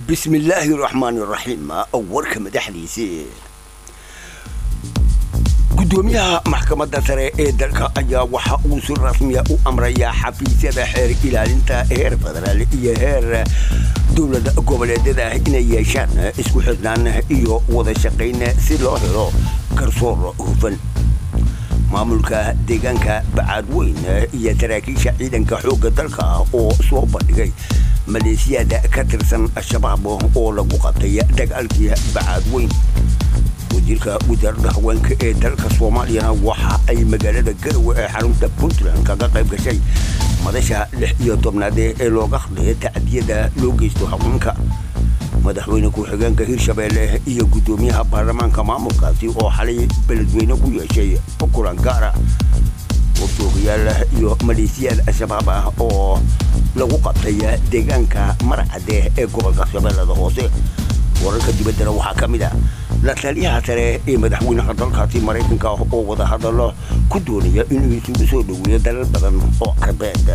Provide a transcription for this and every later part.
بسم الله الرحمن الرحيم أورك مدحديسي قدوميها محكمة سري دلك أيا وحا وصول رسمية أمريا حفيزة حير إلى انت هير فدرالي هير دولة قبل ده إن يشان اسكو حدنان إيو وذا شقين سيلو هيرو كرسور هفن maamulka deegaanka bacadweyn iyo taraakiisha ciidanka xoogga dalka oo soo bandhigay maleesiyada ka tirsan al-shabaab oo lagu qabtay dagaalkii bacadweyn wasiirka wasaaradda haweenka ee dalka Soomaaliya waxa ay magaalada Garowe ee xarunta Puntland kaga qayb gashay madasha 16 ee looga hadlay tacdiyada loo geysto haweenka madaxweyne ku-xigeenka Hirshabeelle iyo gudoomiyaha baarlamaanka maamulkaasi oo xalay beledweyne ku yeeshay kulan gaar ah oo soogayaal iyo maleesiyada al-shabaab oo lagu qabtay deegaanka Marcade ee gobolka Shabeellada Hoose wararka dibadda waxaa ka mid ah la taliyaha sare ee madaxweynaha dalkaasi Mareykanka oo wada hadallo ku doonaya inuu isugu soo dhaweeyo dalal badan oo Carbeed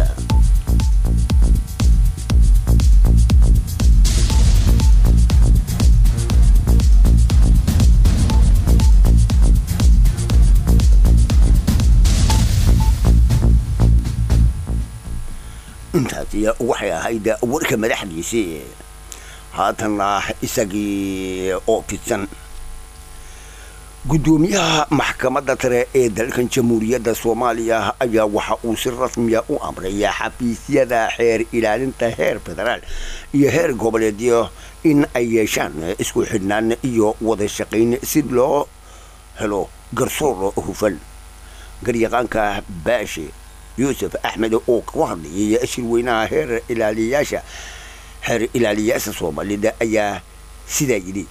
intaasi waxay ahayd warka madaxdiisii haatan isagii oo fidsan gudoomiyaha maxkamadda sare ee dalkan Jamhuuriyadda Soomaaliya ayaa waxa uu si rasmi ah u amray xafiisyada xeer ilaalinta heer federaal iyo heer goboleedyo in ay yeeshaan isku xidhnaan iyo wada shaqayn si loo helo garsoor hufan garyaqaanka Baashi يوسف أحمد أوك وهذه يأشر وينها هير إلالياسة صومالي دا أيا سيدايدي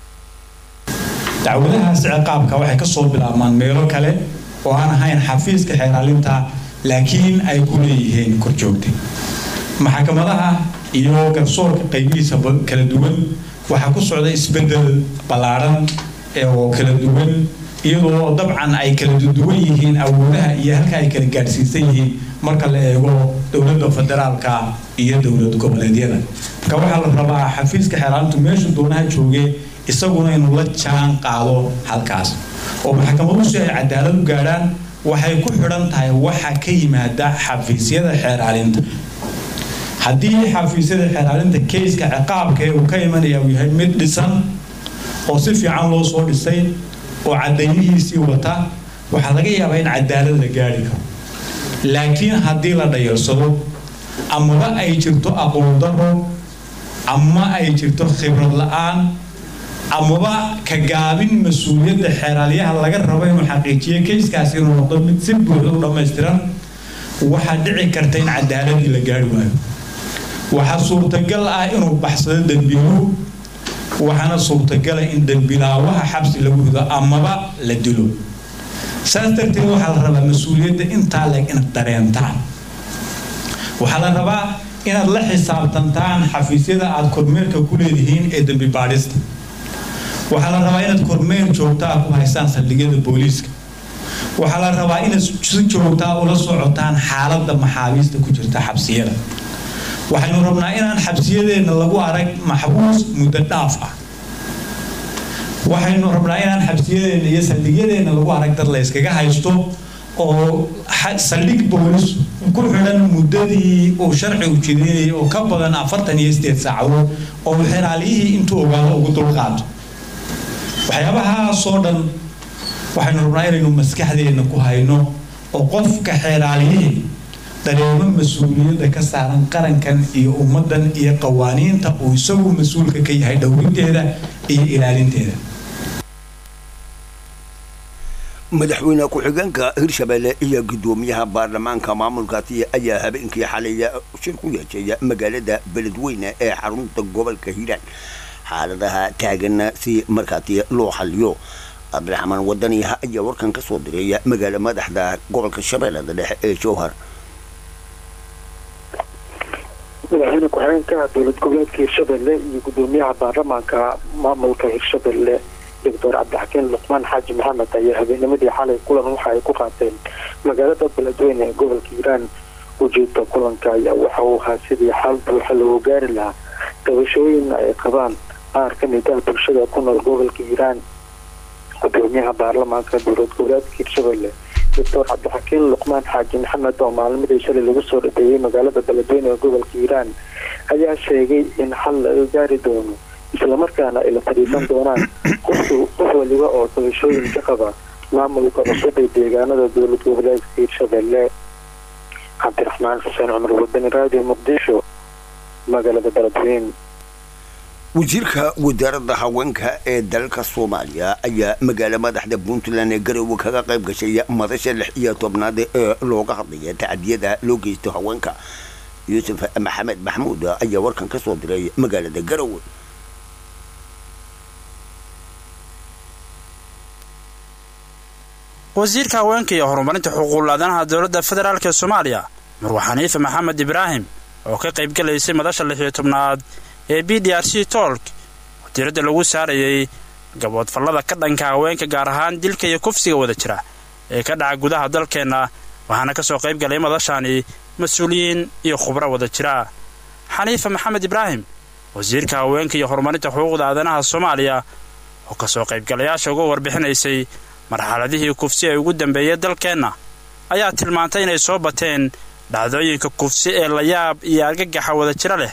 دعوتها عقابك waxay ka soo bilaabmaan meelo kale oo aan ahayn xafiiska xeeraalinta laakiin ay ku leeyihiin korjoogtay maxkamadaha iyo garsoorka qaybihiisa kala duwan waxa ku socda isbedel balaaran oo kala duwan iyadoo dabcan ay kala duwan yihiin awoodaha iyo halka ay kala gaarsiisan yihiin marka la eego dawladda federaalka iyo dawlad goboleedyada ka waxa la rabaa xafiiska xeeraalintu meesha doonaha joogay isaguna inuu la jaan qaado halkaas oo maxkamaduhu si ay cadaalad u gaaraan waxay ku xidhan tahay waxa ka yimaada xafiisyada xeeraalinta haddii xafiisyada xeeraalinta keiska ciqaabka uu ka imanaya uu yahay mid dhisan oo si fiican loo soo dhisay oo cadaynihiisii wata waxa laga yaabaa in cadaalad la gaari karo laakiin haddii la dhayarsado ama ay jirto aqoon darro ama ay jirto khibrad la'aan ama ka gaabin mas'uuliyadda xeeraalyaha laga rabo inuu xaqiijiyo keiskaasi inuu noqdo mid si buuxda u dhammaystiran waxa dhici karta in cadaalad la gaari waayo waxa suurtagal ah inuu baxsado dambiiluhu waxana suurtagal ah in dambilaawaha xabsi lagu rido amaba la dilo saastartii waxa la rabaa mas'uuliyadda inta leeg in dareentaan waxa la rabaa inaad la xisaabtantaan xafiisyada aad kormeerka ku leedihiin ee dambi baadhista waxa la rabaa inaad kormeer joogto ah ku haystaan saldhigyada booliiska waxa la rabaa inaad si joogto ah ula socotaan xaaladda maxaabiista ku jirta xabsiyada waxaynu rabnaa inaan xabsiyadeena lagu arag maxbuus muddo dhaaf ah waxaynu rabnaa inaan xabsiyadeena iyo saldhigyadeena lagu arag dad la iskaga haysto oo saldhig boolis ku xidhan muddadii uu sharcigu jideeyay oo ka badan 48 saacadood oo xeraaliyihii intuu ogaado ugu dulqaato waxyaabaha soo dhan waxaynu rabnaa inaynu maskaxdeena ku hayno oo qofka xeraaliyihii dareemo mas'uuliyadda ka saaran qarankan iyo ummadan iyo qawaaniinta uu isagu mas'uulka ka yahay dhowrinteeda iyo ilaalinteeda madaxweyne ku-xigeenka Hirshabeelle iyo gudoomiyaha baarlamaanka maamulkaasi ayaa habeenkii xalay shir ku yeeshay magaalada beledweyne ee xarunta gobolka Hiiraan xaaladaha taagan si markaati loo xaliyo Abdiraxmaan Wadani ayaa warkan ka soo diray magaalada madaxda gobolka Shabeellada Dhexe ee Jowhar madaxweyne ku-xigeenka dowlad goboleedka Hirshabeelle iyo gudoomiyaha baarlamaanka maamulka Hirshabeelle دكتور عبد الحكيم لقمان حاج محمد أيه هبينمدي حالي كلن وحا يكو قاتل مقالة بلدوين قبل كيران وجود كلن كايا وحاوها سيدي حالته وحلو قاري لها tabashooyin ay qabaan qaar ka mid ah bulshada ku nool gobolka hiiraan. gudoomiyaha baarlamaanka dowlad goboleedka hirshabelle doctor cabdixakiin luqmaan xaaji maxamed oo maalmadii shalay lagu soo dhabeeyey magaalada beledweyne ee gobolka hiiraan ayaa sheegay in xal laga gaari doono islamarkaana ay la fadhiisan doonaan qof waliba oo tabashooyin ka qaba maamulka cusub ee deegaanada dowlad goboleedka hirshabelle. cabdiraxmaan xuseen cumar wadani raadiyo muqdisho magaalada beledweyne. wasiirka wasaaradda haweenka ee dalka Soomaaliya ayaa magaala madaxda Puntland ee Garowe kaga qayb gashay madasha 16aad ee looga hadlayay tacadiyada loo geysto haweenka. Yuusuf Maxamed Maxmuud ayaa warkan ka soo diray magaalada Garowe. wasiirka haweenka iyo horumarinta xuquuqul aadanaha dowladda federaalka Soomaaliya Marwa Xaniifa Maxamed Ibraahim oo ka qayb galaysay madasha 16aad ee BDRC Talk tirada lagu saarayay gabood fallada ka dhanka haweenka gaar ahaan dilka iyo kufsiga wada jira ee ka dhaca gudaha dalkeena waxaana ka soo qayb galay madashani mas'uuliyiin iyo khubaro wada jira. Xaniifa Maxamed Ibraahim wasiirka haweenka iyo horumarinta xuquuqda aadanaha Soomaaliya oo ka soo qayb galayaasha uga warbixinaysay marxaladihii kufsi ay ugu dambeeyay dalkeena ayaa tilmaantay inay soo bateen dhacdooyinka kufsi ee la yaab iyo argagax wada jira leh.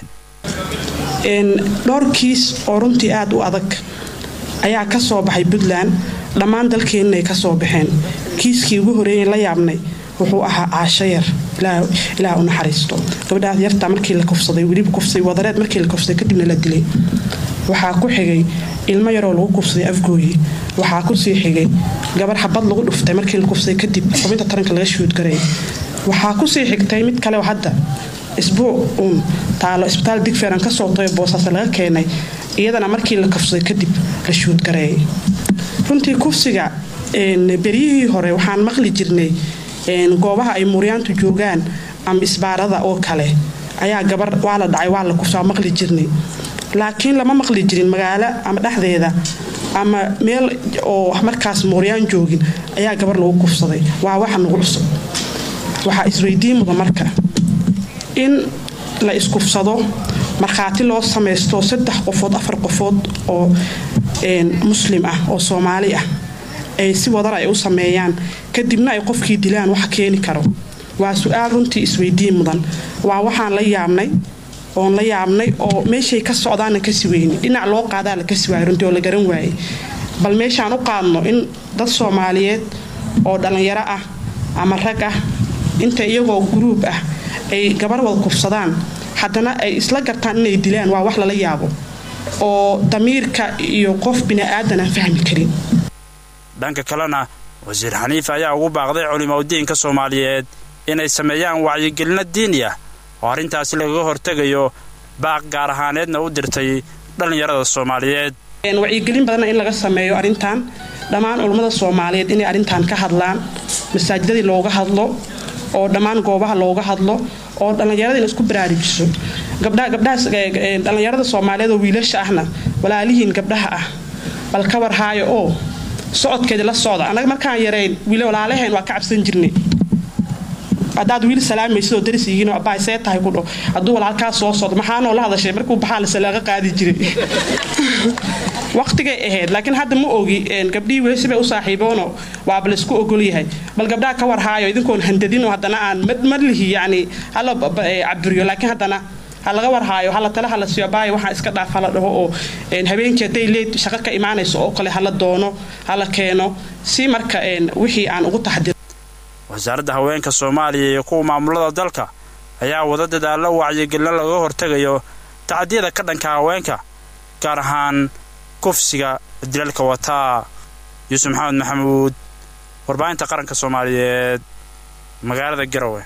dhowr kiis oo runtii aad u adag ayaa ka soo baxay Puntland dhammaan dalkeenna ay ka soo baxeen. kiiskii ugu horeeyay la yaabnay wuxuu ahaa Caashayar ilaa uu naxariisto gabadhaas yarta markii la kufsaday waliba kufsay wadareed markii la kufsaday kadibna la dilay. waxaa ku xigay ilmo yar oo lagu kufsaday Afgooyi. waxaa ku sii xigay gabar xabad lagu dhuftay markii la kufsaday kadib xubinta taranka laga shood garay. waxaa ku sii xigtay mid kale oo hadda isbuuc taalo isbitaal Digfeeran ka soo tooy Boosaaso laga keenay iyadana markii la kufsaday kadib la shood garay. runtii kufsiga beriyihii hore waxaan maqli jirnay goobaha ay Muuryaantu joogaan ama isbaarada oo kale ayaa gabar waa la dhacay waa la kufsaa maqli jirnay. laakiin lama maqli jirin magaalo ama dhaxdeeda ama meel oo markaas Muuryaan joogin ayaa gabar lagu kufsaday. waa wax nagu cusub. waxa isweydiin mudan marka in la iskufsado markhaati loo sameesto 3 qofood 4 qofood oo muslim ah oo Soomaali ah ay si wadar ay u sameeyaan kadibna ay qofkii dilaan wax keeni karo. waa su'aal runtii isweydiin mudan. waa waxaan la yaabnay oo meeshay ka socdaan ka si weyn dhinac loo qaadaa la ka si waayay runtii oo la garan waayay. bal meeshaan u qaadno in dad Soomaaliyeed oo dhalinyaro ah ama rag ah inta iyagoo group ah ay gabar wada kufsadaan haddana ay isla gartaan inay dilaan waa wax lala yaabo oo damiirka iyo qof bini'aadan aan fahmi karin. dhanka kalena wasiir Xaniifa ayaa ugu baaqday culimada Soomaaliyeed inay sameeyaan wacyigelin diini ah oo arintaasi laga hortagayo baaq gaar ahaaneedna u dirtay dhalinyarada Soomaaliyeed. wacyigelin badan in laga sameeyo arintan dhammaan culimada Soomaaliyeed inay arintan ka hadlaan masaajidada looga hadlo oo dhammaan goobaha looga hadlo oo dhalinyarada isku baraarujiso. gabdhahaas dhalinyarada Soomaaliyeed oo wiilasha ahna walaalihiin gabdhaha ah bal ka warhaayo oo socodkeeda la socda. anaga markaan yareyn wiil walaalaheen waa ka cabsan jirnay. hadaad wiil salaamayso darisigiino abay see tahay ku dho haduu walaalka soo socdo maxaa noo la hadashay markuu baxaa la salaaqa qaadi jiray waqtiga ahayd. laakiin hadda ma ogi gabdhii weesba u saaxiiboono waa bal isku ogol yahay. bal gabdhaha ka warhaayo idinkoon handadino haddana aan madlihi yani hala caburiyo laakiin haddana laga warhaayo hala tala hala siyo baay waxa iska dhaaf hala dhaho oo habeenkii day leed shaqo ka imaanayso oo kale hala doono hala keeno si marka wixii aan ugu taxdir. wasaaradda haweenka Soomaaliya iyo kuwa maamulada dalka ayaa wada dadaalo wacyigelin laga hortagayo tacadiyada ka dhanka haweenka gaar ahaan kufsiga dilalka wata. Yuusuf Maxamed Maxamuud warbaahinta qaranka Soomaaliyeed magaalada Garowe.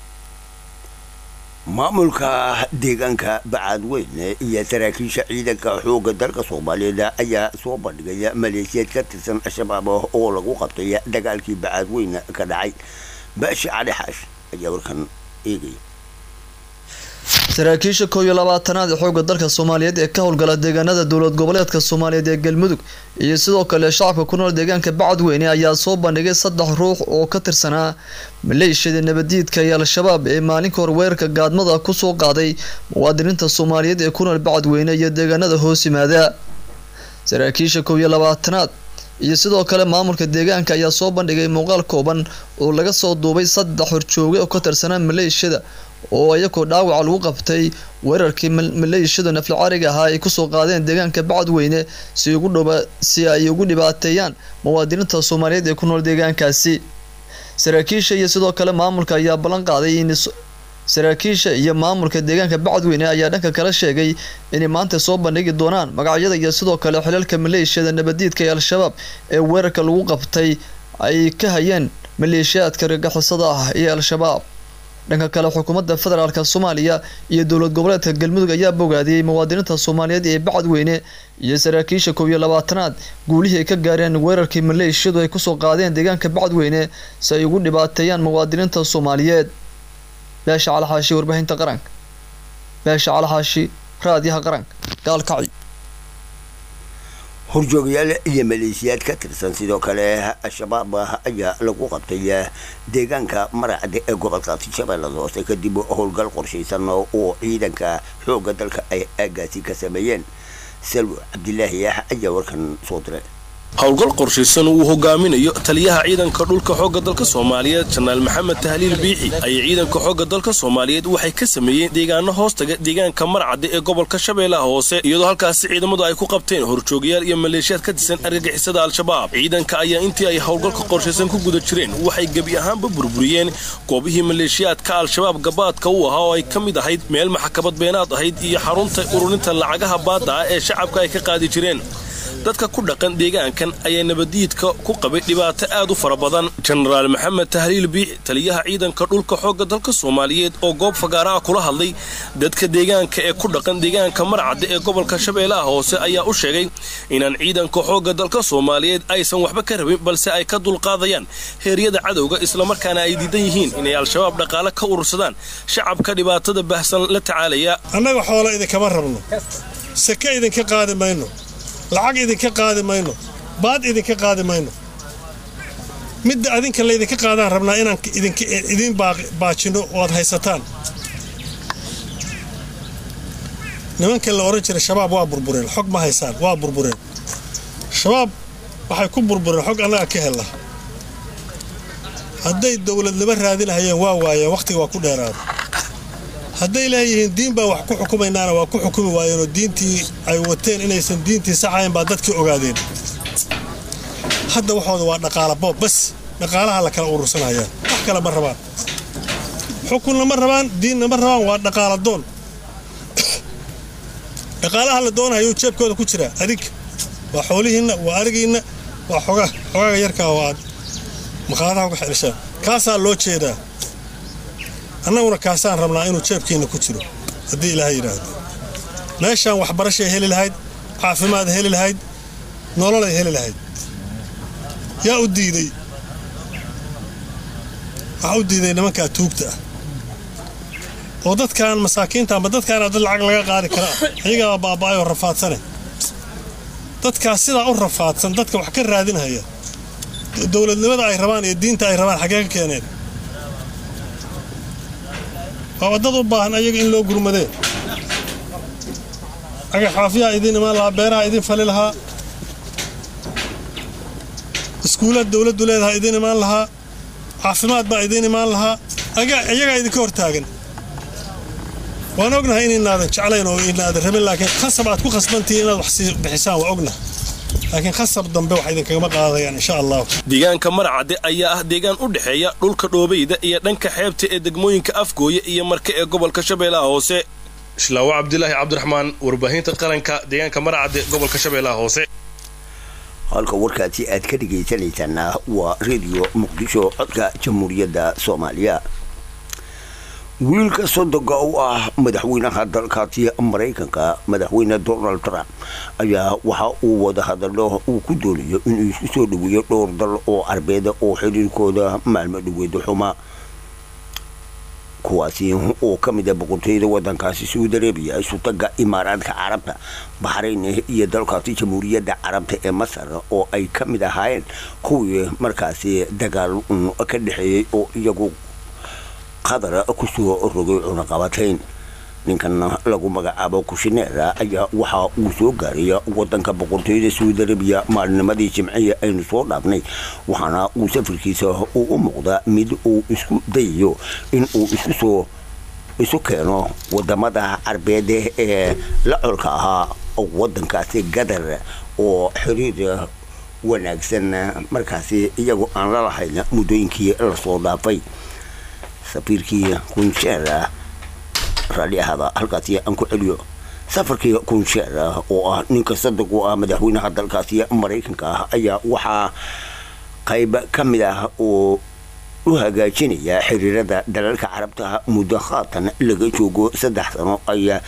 maamulka deegaanka Bacadweyne iyo saraakiisha ciidanka xoogga dalka Soomaaliyeed ayaa soo bandhigay maleeshiyad ka tirsan Al-Shabaab oo lagu qabtay dagaalkii Bacadweyne ka dhacay. Baashi Cali Xaash ayaa warkan eegay. saraakiisha 21aad ee xoogga dalka Soomaaliyeed ee ka howlgala deegaanada dowlad goboleedka Soomaaliyeed ee Galmudug iyo sidoo kale shacabka ku nool deegaanka Bacadweyne ayaa soo bandhigay 3 ruux oo ka tirsanaa maleeshiyada nabadiidka ee Al-Shabaab ee maalinka hor weerarka gaadmada ku soo qaaday muwaadiniinta Soomaaliyeed ee ku nool Bacadweyne iyo deegaanada hoos yimaada saraakiisha 21aad iyo sidoo kale maamulka deegaanka ayaa soo bandhigay muuqaal kooban oo laga soo duubay 3 horjooge oo ka tirsanaa maleeshiyada oo ayagoo dhaawac lagu qabtay weerarkii maleeshiyada naflcaariga ahaa ay ku soo qaadeen deegaanka Bacadweyne si ay ugu dhibaateeyaan muwaadiniinta Soomaaliyeed ee ku nool deegaankaasi saraakiisha iyo sidoo kale maamulka ayaa ballan qaaday in saraakiisha iyo maamulka deegaanka Bacadweyne ayaa dhanka kala sheegay in maanta soo bandhigi doonaan magacyada iyo sidoo kale xilalka maleeshiyada nabadiidka ee Al-Shabaab ee weerarka lagu qabtay ay ka hayeen maleeshiyadka ragaxisada ah ee Al-Shabaab dhanka kale xukuumadda federaalka Soomaaliya iyo dowlad goboleedka Galmudug ayaa bogaadiyay muwaadiniinta Soomaaliyeed ee Bacadweyne iyo saraakiisha 21aad guulihii ka gaareen weerarkii maleeshiyadu ay ku soo qaadeen deegaanka Bacadweyne si ay ugu dhibaateeyaan muwaadiniinta Soomaaliyeed beesha Calaxaashi warbaahinta qaranka beesha Calaxaashi raadiyaha qaranka gaalkacyo horjoogayaal iyo maleeshiyaad ka tirsan sidoo kale Al-Shabaab ayaa lagu qabtay deegaanka Maracde ee gobolka Shabeellaha Hoose kadib howlgal qorsheysan oo ciidanka xoogga dalka ay aagaasi ka sameeyeen Salwa Cabdilaahi ayaa warkan soo diray howlgal qorsheysan uu hogaaminayo taliyaha ciidanka dhulka xoogga dalka Soomaaliyeed Janaal Maxamed Tahliil Biixi ay ciidanka xoogga dalka Soomaaliyeed waxay ka sameeyeen deegaano hoostaga deegaanka Marcade ee gobolka Shabeellaha Hoose iyadoo halkaas ciidamadu ay ku qabteen horjoogayaal iyo maleeshiyaad ka tirsan argagixisada Al-Shabaab ciidanka ayaa intii ay howlgalka qorsheysan ku guda jireen waxay gabi ahaanba burburiyeen goobihii maleeshiyaadka Al-Shabaab gabaadka u ahaa oo ay ka mid ahayd meel maxkamad beenaad ahayd iyo xarunta ururinta lacagaha baadda ee shacabka ay ka qaadi jireen dadka ku dhaqan deegaankan ayaa nabadiidka ku qabay dhibaato aad u fara badan Generaal Maxamed Tahliil Biixi taliyaha ciidanka dhulka xoogga dalka Soomaaliyeed oo goob fagaaraha kula hadlay dadka deegaanka ee ku dhaqan deegaanka Marcade ee gobolka Shabeellaha Hoose ayaa u sheegay inaan ciidanka xoogga dalka Soomaaliyeed aysan waxba ka rabin balse ay ka dulqaadayaan heeryada cadowga isla markaana ay diidan yihiin inay Al-Shabaab dhaqaale ka urursadaan shacabka dhibaatada baahsan la tacaalaya annaga xoolo idin kama rabno saka idin ka qaadi mayno lacag idinka qaadi mayno baad idinka qaadi mayno midda adinka la idinka qaadaan rabnaa inaan idin baajino oo aad haysataan nimanka la oran jiray shabaab waa burbureen xog ma haysaan waa burbureen shabaab waxay ku burbureen xog annaga ka helna hadday dowladnimo raadinayeen waa waayeen waqtiga waa ku dheeraaday hadday leeyihiin diin baa wax ku xukumaynaana waa ku xukumi waayeen oo diintii ay wateen inaysan diintii saxayn baa dadkii ogaadeen hadda waxooda waa dhaqaale boob bas dhaqaalaha la kala urursanayaan wax kale ma rabaan xukunna ma rabaan diinna ma rabaan waa dhaqaala doon dhaqaalaha la doonayo jeebkooda ku jira adig waa xoolihiinna waa arigiinna waa xogaaga yarka oo aad maqaadaha uga xelishaan kaasaa loo jeedaa annaguna kaasaan rabnaa inuu jeebkiina ku jiro haddii ilaahay yidhaahdo meeshaan waxbarashay heli lahayd caafimaad heli lahayd nololay heli lahayd yaa u diiday waxaa u diiday nimankaa tuugta ah oo dadkaan masaakiinta ama dadkaana dad lacag laga qaadi karaa ayagaa baaba'ayoo rafaadsane dadkaas sidaa u rafaadsan dadka wax ka raadinhaya dowladnimada ay rabaan iyo diinta ay rabaan xaggee ka keeneen waa dad u baahan ayaga in loo gurmadee agaxaafiyaa idin imaan lahaa beeraha idin fali lahaa iskuulaad dowladdu leedahay idin imaan lahaa caafimaad baa idin imaan lahaa iyagaa idinka hortaagan waan ognahay inaynaadan jeclayn oo inaadan rabin laakiin khasab aad ku khasbantihiin inaad wax sii bixisaan waa ognahay laakiin khasab dambe wax idinkagama qaadayaan insha allah deegaanka Marcade ayaa ah deegaan u dhaxeeya dhulka Dhoobeyda iyo dhanka xeebta ee degmooyinka Afgooye iyo Marka ee gobolka Shabeellaha Hoose Islaawa Cabdilaahi Cabdiraxmaan warbaahinta qaranka deegaanka Marcade gobolka Shabeellaha Hoose halka warkaasi aad ka dhageysaneysaan waa radio Muqdisho codka Jamhuuriyadda Soomaaliya wiilka sodoga u ah madaxweynaha dalkaasi Mareykanka madaxweyne Donald Trump ayaa waxa uu wada hadallo uu ku doonayo inuu isku soo dhaweeyo dhowr dal oo Arbeed oo xiriirkooda maalmo dhaweyd xuma kuwaasi oo ka mid ah boqortooyada waddankaasi Saudi Arabia sultanka Imaaraadka Carabta Bahrain iyo dalkaasi Jamhuuriyadda Carabta ee Masar oo ay ka mid ahaayeen kuwii markaasi dagaal ka dhaxeeyay oo iyagu qadar ku soo rogay cunaqabatayn ninkan lagu magacaabo Kushner ayaa waxa uu soo gaaray waddanka boqortooyada Saudi Arabia maalnimadii Jimcihii aynu soo dhaafnay waxaana uu safarkiisa u muuqda mid uu isku dayayo in uu isu keeno wadamada Carbeed ee la colka ahaa waddankaasi Qatar oo xiriir wanaagsan markaasi iyagu aan la lahayn muddooyinkii la soo dhaafay safiirkii Kushner رالي هذا هالكاسية أنكو عليو سافر كي يكون شعر أو نينك صدق مدحوين هذا الكاسية أمريكا أي وحا قيب كملة وهاجيني يا حرير هذا دلالك عربتها مدخاطا لقيتوجو سدحتنا أي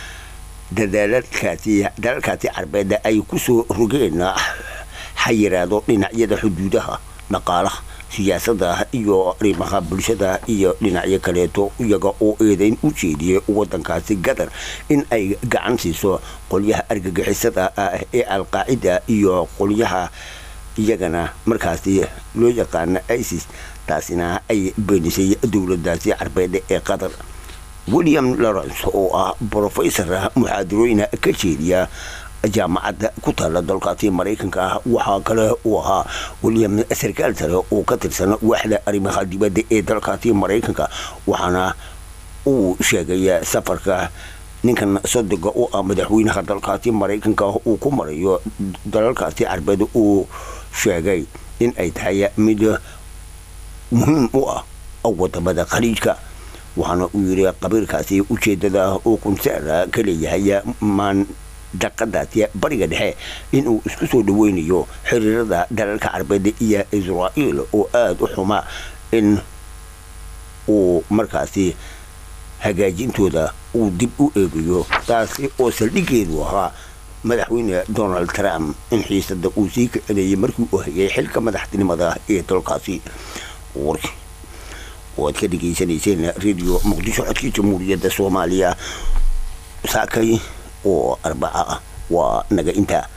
دلالكاتي عربية أي كسو رجينا حيرادو لنعيد حدودها نقاله siyaasadda iyo arrimaha bulshada iyo dhinacyo kaleeto iyaga oo eedayn u jeediyay waddankaasi Qatar in ay gacan siiso qolyaha argagixisada ah ee al-Qaacida iyo qolyaha iyagana markaasi loo yaqaan ISIS taasina ay beenisay dowladdaasi Carbeed ee Qatar William Lawrence oo ah professor muxaadarooyin ka jeediya jaamacadda ku taala dalkaasi Mareykanka waxa kale oo ahaa William sarkaal sare oo ka tirsan waaxda arrimaha dibadda ee dalkaasi Mareykanka waxaana uu sheegay safarka ninkan sodogga oo ah madaxweynaha dalkaasi Mareykanka uu ku marayo dalalkaasi Carbeed uu sheegay in ay tahay mid muhiim u ah wadamada khaliijka waxaana uu yiri qabiilkaasi ujeedada oo kunsaara ka leeyahay maan daqadaasi bariga dhexe inuu isku soo dhaweynayo xiriirada dalalka Carbeed iyo Israa'iil oo aad u xuma in uu markaasi hagaajintooda uu dib u eegayo taasi oo saldhigeedu ahaa madaxweyne Donald Trump in xiisada uu sii kiciyay markii uu hayay xilka madaxtinimada ee dalkaasi warki oo ka dhigaysanayeen radio Muqdisho codkii Jamhuuriyadda Soomaaliya saakay oo 4 waa naga inta